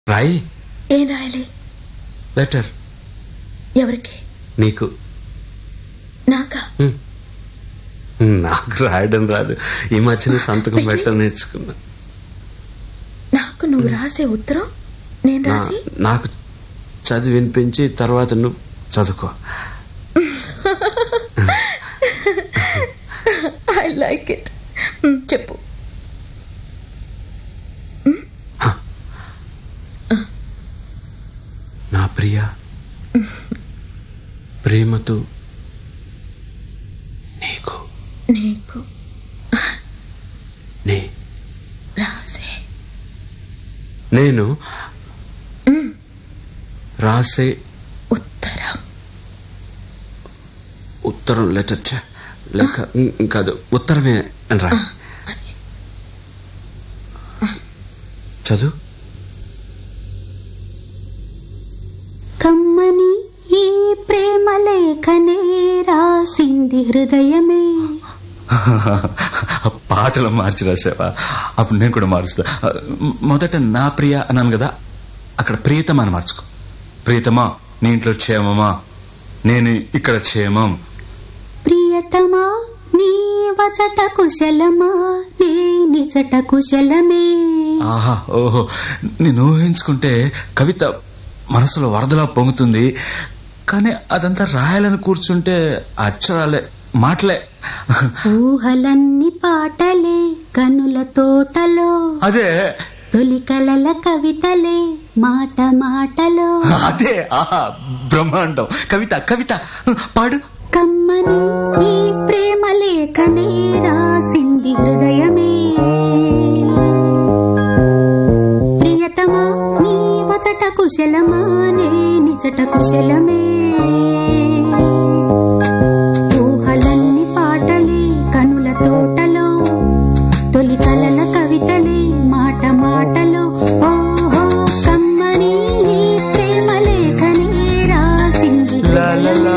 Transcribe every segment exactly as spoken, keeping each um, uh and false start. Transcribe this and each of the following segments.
రాయి. ఏం రాయాలి? లెటర్. ఎవరికి? నీకు. నాకా? నాకు రాయడం రాదు. ఈ మధ్యన సంతకం పెట్టడం నేర్చుకున్నా. నాకు నువ్వు రాసే ఉత్తరం నేను రాసి నాకు చదివి వినిపించి తర్వాత నువ్వు చదువుకో. I like it. చెప్పు. నా ప్రియ, ప్రేమతో నీకు నీకు నే రాసే నేను రాసే ఉత్తరం. ఉత్తరం లెటర్ లేక కాదు, ఉత్తరమే అని రా. చదువు. కమ్మని ఈ ప్రేమ లేఖనే రాసింది హృదయమే. పాటలు మార్చి రాసావా? అప్పుడు నేను కూడా మారుస్తా. మొదట నా ప్రియ అన్నాను కదా, అక్కడ ప్రియతమా అని మార్చుకో. ప్రియతమా, నీ ఇంట్లో క్షేమమా? నేను ఇక్కడ క్షేమం. ప్రియతమా, నీ వచట కుశలమా? నీ నిజట కుశలమే. ఆహా, ఓహో, నేను ఊహించుకుంటే కవిత మనసులో వరదలా పొంగుతుంది. కానీ అదంతా రాయాలని కూర్చుంటే అక్షరాలే, మాటలే. ఊహలన్నీ పాటలే కనుల తోటలో. అదే తొలి కలల కవితలే మాట మాటలో. అదే ఆహా, బ్రహ్మాండం. కవిత కవిత పాడు. కమ్మని ఈ ప్రేమ లేఖనే రాసింది హృదయమే. ప్రియతమా, నీ వచట కుశలమా? నే నిజట కుశలమే. ఊహలన్నీ పాటలే కనుల తోటలో. తొలి కలల కవితలే మాట మాటలో. ఓహో, కమ్మని ఈ ప్రేమ లేఖనే రాసింది హృదయమే.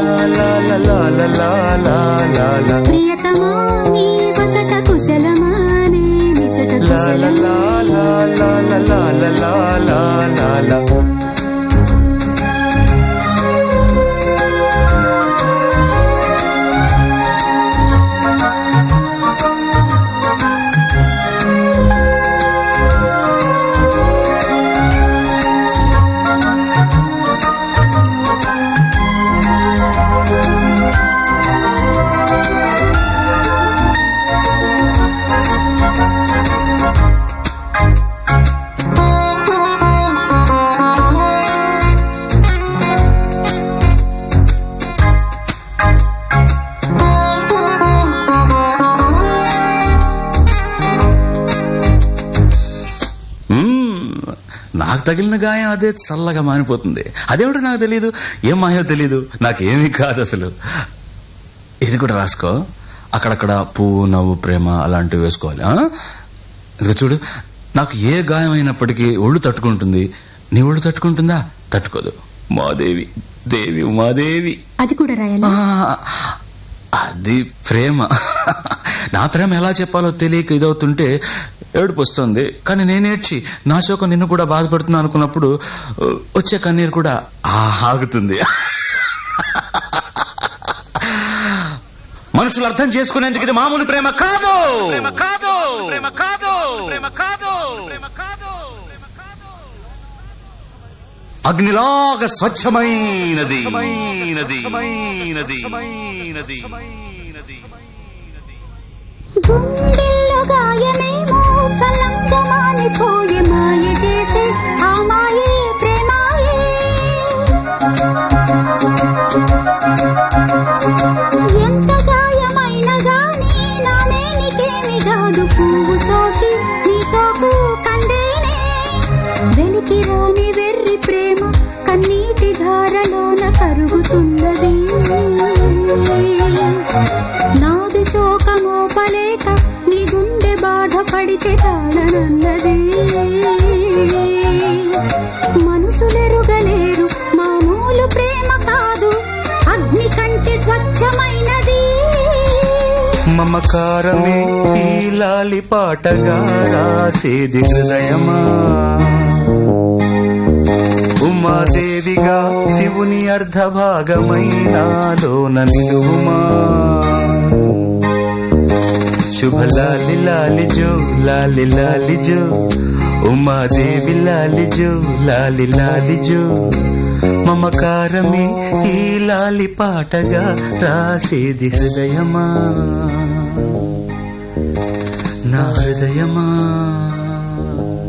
ప్రియతమా, నీ వచట కుశలమా? నే నిజట కుశలమే. నాకు తగిలిన గాయం అదే చల్లగా మానిపోతుంది. అదేమిటో నాకు తెలియదు, ఏం మాయో తెలియదు, నాకేమీ కాదు అసలు. ఇది కూడా రాసుకో. అక్కడక్కడ పువ్వు, నవ్వు, ప్రేమ అలాంటివి వేసుకోవాలి. ఇదిగో చూడు, నాకు ఏ గాయం అయినప్పటికీ ఒళ్ళు తట్టుకుంటుంది. నీ ఒళ్ళు తట్టుకుంటుందా? తట్టుకోదు. మాదేవి, దేవి ఉమాదేవి. అది కూడా రాయాలా? అది ప్రేమ. నా ప్రేమ ఎలా చెప్పాలో తెలియక ఇదవుతుంటే ఏడుపు వస్తుంది. కానీ నేనేడ్చి నా శోకం నిన్ను కూడా బాధపడుతున్నా అనుకున్నప్పుడు వచ్చే కన్నీరు కూడా ఆగుతుంది. మనుషులు అర్థం చేసుకునేందుకు ఇది మామూలు ప్రేమ కాదు. అగ్నిలాగా స్వచ్ఛమైనది. గుండెల్లో గాయమేమో చల్లంగా మానిపోయే మాయ చేసే ఆ మాయే ప్రేమాయే. ఎంత గాయమైనా గానీ నానేనికేమి కాదు. పువ్వు సోకి నీ సోకు కందేనే. వెలికి రాని వెర్రి ప్రేమ కన్నీటి ధారలోన కరుగుతున్నది. నాదు శోకమోపలేక నీ గుండె బాధపడితే తాళనన్నది. మనుషులెరుగలేరు మామూలు ప్రేమ కాదు, అగ్ని కంటే స్వచ్ఛమైనది. మమకారమే ఈ లాలి పాటగా రాసేది హృదయమా. దేవుని అర్ధ భాగమైనాలోన నిలువుమా శుభ లాలి లాలి జో లాలి లాలి జో ఉమాదేవి లాలి జో లాలి లాలి జో మమకారమే ఈ లాలి పాటగా రాసేది హృదయమా నా హృదయమా